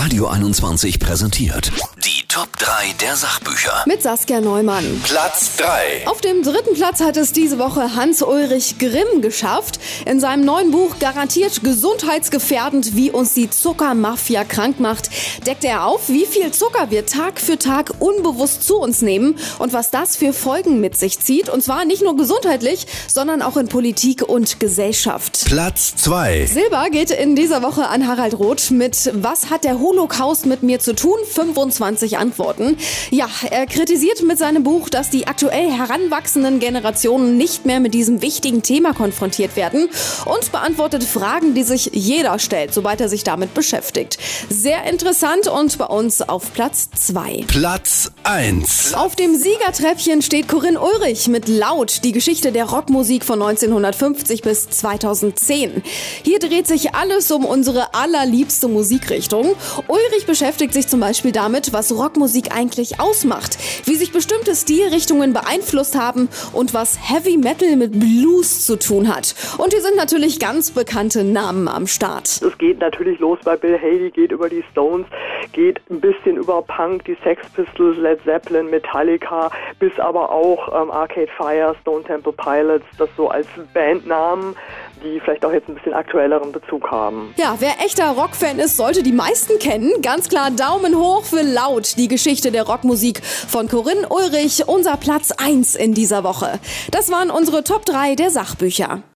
Radio 21 präsentiert die Top 3 der Sachbücher. Mit Saskia Neumann. Platz 3. Auf dem 3. Platz hat es diese Woche Hans-Ulrich Grimm geschafft. In seinem neuen Buch Garantiert gesundheitsgefährdend, wie uns die Zuckermafia krank macht, deckt er auf, wie viel Zucker wir Tag für Tag unbewusst zu uns nehmen und was das für Folgen mit sich zieht. Und zwar nicht nur gesundheitlich, sondern auch in Politik und Gesellschaft. Platz 2. Silber geht in dieser Woche an Harald Roth mit Was hat der Holocaust mit mir zu tun? 25 Antworten. Ja, er kritisiert mit seinem Buch, dass die aktuell heranwachsenden Generationen nicht mehr mit diesem wichtigen Thema konfrontiert werden und beantwortet Fragen, die sich jeder stellt, sobald er sich damit beschäftigt. Sehr interessant und bei uns auf Platz 2. Platz 1. Auf dem Siegertreppchen steht Corinne Ulrich mit Laut, die Geschichte der Rockmusik von 1950 bis 2010. Hier dreht sich alles um unsere allerliebste Musikrichtung. Ulrich beschäftigt sich zum Beispiel damit, was Rockmusik eigentlich ausmacht, wie sich bestimmte Stilrichtungen beeinflusst haben und was Heavy Metal mit Blues zu tun hat. Und hier sind natürlich ganz bekannte Namen am Start. Es geht natürlich los bei Bill Haley, geht über die Stones, geht ein bisschen über Punk, die Sex Pistols, Led Zeppelin, Metallica, bis aber auch Arcade Fire, Stone Temple Pilots, das so als Bandnamen, die vielleicht auch jetzt ein bisschen aktuelleren Bezug haben. Ja, wer echter Rockfan ist, sollte die meisten kennen. Ganz klar Daumen hoch für Laut, die Geschichte der Rockmusik von Corinne Ulrich, unser Platz 1 in dieser Woche. Das waren unsere Top 3 der Sachbücher.